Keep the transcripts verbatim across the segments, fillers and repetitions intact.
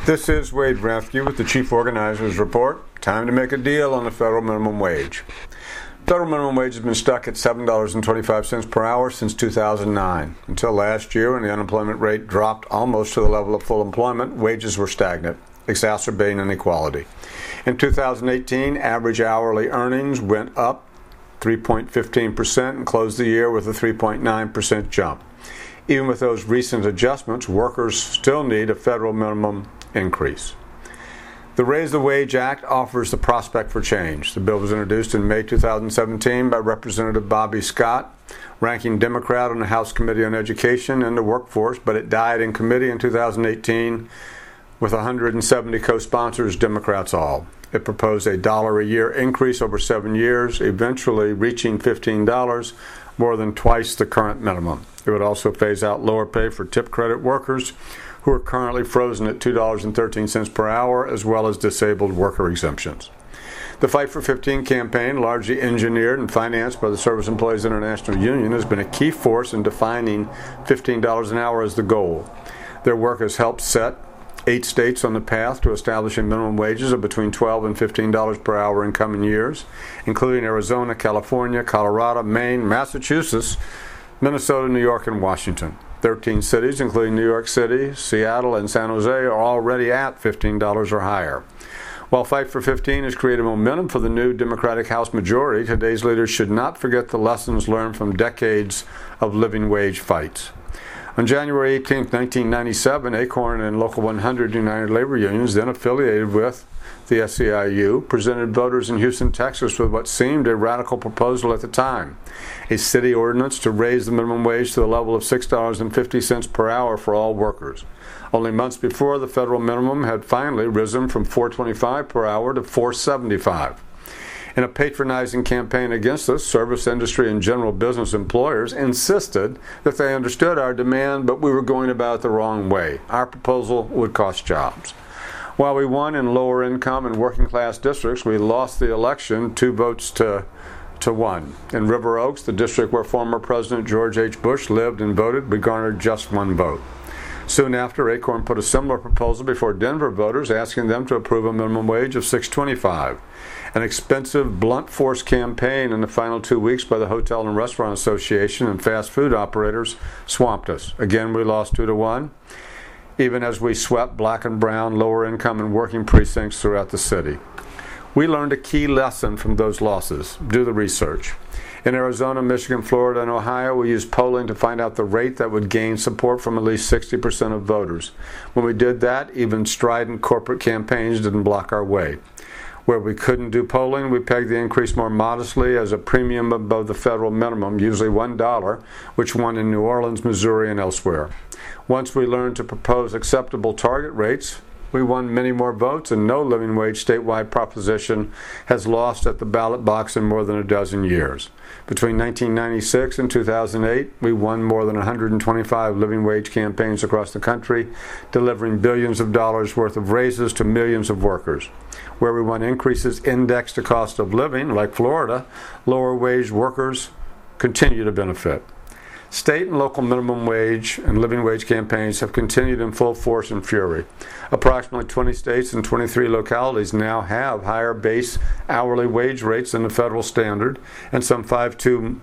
This is Wade Rathke with the Chief Organizer's Report. Time to make a deal on the federal minimum wage. Federal minimum wage has been stuck at seven dollars and twenty-five cents per hour since two thousand nine. Until last year, when the unemployment rate dropped almost to the level of full employment, wages were stagnant, exacerbating inequality. In two thousand eighteen, average hourly earnings went up three point one five percent and closed the year with a three point nine percent jump. Even with those recent adjustments, workers still need a federal minimum increase. The Raise the Wage Act offers the prospect for change. The bill was introduced in May two thousand seventeen by Representative Bobby Scott, ranking Democrat on the House Committee on Education and the Workforce, but it died in committee in two thousand eighteen with one hundred seventy co-sponsors, Democrats all. It proposed a dollar a year increase over seven years, eventually reaching fifteen dollars, more than twice the current minimum. It would also phase out lower pay for tip credit workers who are currently frozen at two dollars and thirteen cents per hour, as well as disabled worker exemptions. The Fight for fifteen campaign, largely engineered and financed by the Service Employees International Union, has been a key force in defining fifteen dollars an hour as the goal. Their work has helped set eight states on the path to establishing minimum wages of between twelve dollars and fifteen dollars per hour in coming years, including Arizona, California, Colorado, Maine, Massachusetts, Minnesota, New York, and Washington. thirteen cities, including New York City, Seattle, and San Jose, are already at fifteen dollars or higher. While Fight for fifteen has created momentum for the new Democratic House majority, today's leaders should not forget the lessons learned from decades of living wage fights. On January eighteenth, nineteen ninety-seven, ACORN and Local one hundred United Labor Unions, then affiliated with the S E I U, presented voters in Houston, Texas with what seemed a radical proposal at the time: a city ordinance to raise the minimum wage to the level of six dollars and fifty cents per hour for all workers. Only months before, the federal minimum had finally risen from four dollars and twenty-five cents per hour to four dollars and seventy-five cents. In a patronizing campaign against us, service industry and general business employers insisted that they understood our demand, but we were going about it the wrong way. Our proposal would cost jobs. While we won in lower income and working class districts, we lost the election two votes to, to one. In River Oaks, the district where former President George H. Bush lived and voted, we garnered just one vote. Soon after, ACORN put a similar proposal before Denver voters, asking them to approve a minimum wage of six dollars and twenty-five cents. An expensive blunt force campaign in the final two weeks by the Hotel and Restaurant Association and fast food operators swamped us. Again, we lost two to one, even as we swept black and brown, lower income and working precincts throughout the city. We learned a key lesson from those losses. Do the research. In Arizona, Michigan, Florida, and Ohio, we used polling to find out the rate that would gain support from at least sixty percent of voters. When we did that, even strident corporate campaigns didn't block our way. Where we couldn't do polling, we pegged the increase more modestly as a premium above the federal minimum, usually one dollar, which won in New Orleans, Missouri, and elsewhere. Once we learned to propose acceptable target rates, we won many more votes, and no living wage statewide proposition has lost at the ballot box in more than a dozen years. Between nineteen ninety-six and two thousand eight, we won more than one hundred twenty-five living wage campaigns across the country, delivering billions of dollars worth of raises to millions of workers. Where we won increases indexed to cost of living, like Florida, lower wage workers continue to benefit. State and local minimum wage and living wage campaigns have continued in full force and fury. Approximately twenty states and twenty-three localities now have higher base hourly wage rates than the federal standard, and some five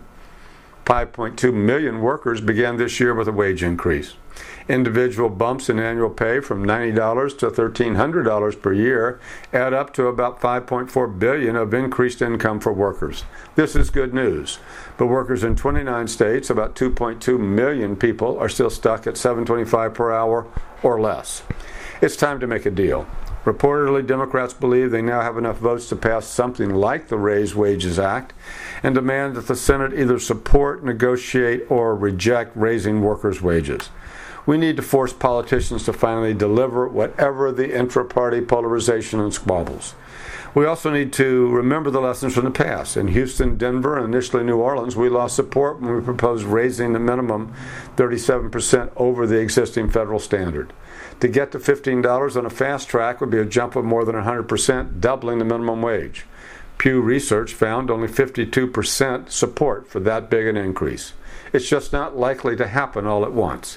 point two million workers began this year with a wage increase. Individual bumps in annual pay from ninety dollars to one thousand three hundred dollars per year add up to about five point four billion dollars of increased income for workers. This is good news, but workers in twenty-nine states, about two point two million people, are still stuck at seven dollars and twenty-five cents per hour or less. It's time to make a deal. Reportedly, Democrats believe they now have enough votes to pass something like the Raise Wages Act and demand that the Senate either support, negotiate, or reject raising workers' wages. We need to force politicians to finally deliver, whatever the intra-party polarization and squabbles. We also need to remember the lessons from the past. In Houston, Denver, and initially New Orleans, we lost support when we proposed raising the minimum thirty-seven percent over the existing federal standard. To get to fifteen dollars on a fast track would be a jump of more than one hundred percent, doubling the minimum wage. Pew Research found only fifty-two percent support for that big an increase. It's just not likely to happen all at once.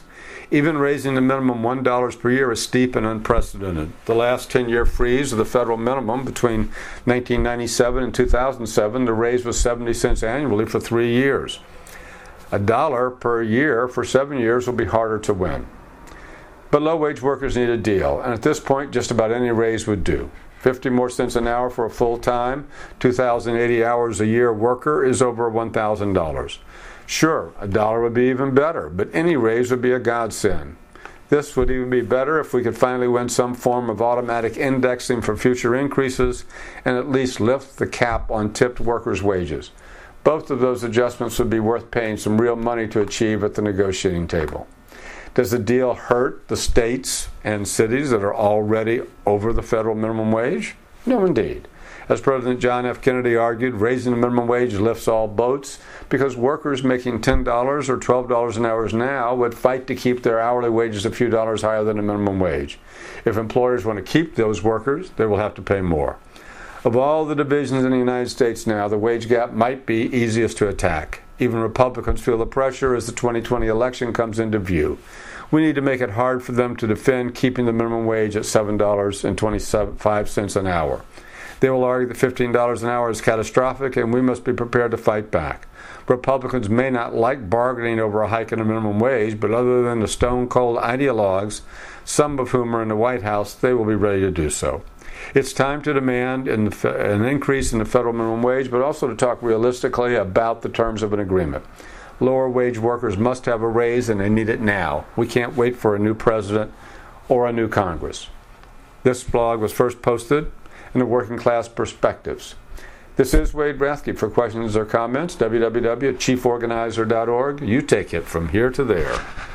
Even raising the minimum one dollar per year is steep and unprecedented. The last ten-year freeze of the federal minimum between nineteen ninety-seven and two thousand seven, the raise was seventy cents annually for three years. A dollar per year for seven years will be harder to win. But low-wage workers need a deal, and at this point, just about any raise would do. fifty more cents an hour for a full-time, two thousand eighty hours a year worker is over one thousand dollars. Sure, a dollar would be even better, but any raise would be a godsend. This would even be better if we could finally win some form of automatic indexing for future increases and at least lift the cap on tipped workers' wages. Both of those adjustments would be worth paying some real money to achieve at the negotiating table. Does the deal hurt the states and cities that are already over the federal minimum wage? No, indeed. As President John F. Kennedy argued, raising the minimum wage lifts all boats because workers making ten dollars or twelve dollars an hour now would fight to keep their hourly wages a few dollars higher than the minimum wage. If employers want to keep those workers, they will have to pay more. Of all the divisions in the United States now, the wage gap might be easiest to attack. Even Republicans feel the pressure as the twenty twenty election comes into view. We need to make it hard for them to defend keeping the minimum wage at seven dollars and twenty-five cents an hour. They will argue that fifteen dollars an hour is catastrophic, and we must be prepared to fight back. Republicans may not like bargaining over a hike in the minimum wage, but other than the stone-cold ideologues, some of whom are in the White House, they will be ready to do so. It's time to demand an increase in the federal minimum wage, but also to talk realistically about the terms of an agreement. Lower wage workers must have a raise, and they need it now. We can't wait for a new president or a new Congress. This blog was first posted in the Working Class Perspectives. This is Wade Rathke. For questions or comments, w w w dot chief organizer dot org. You take it from here to there.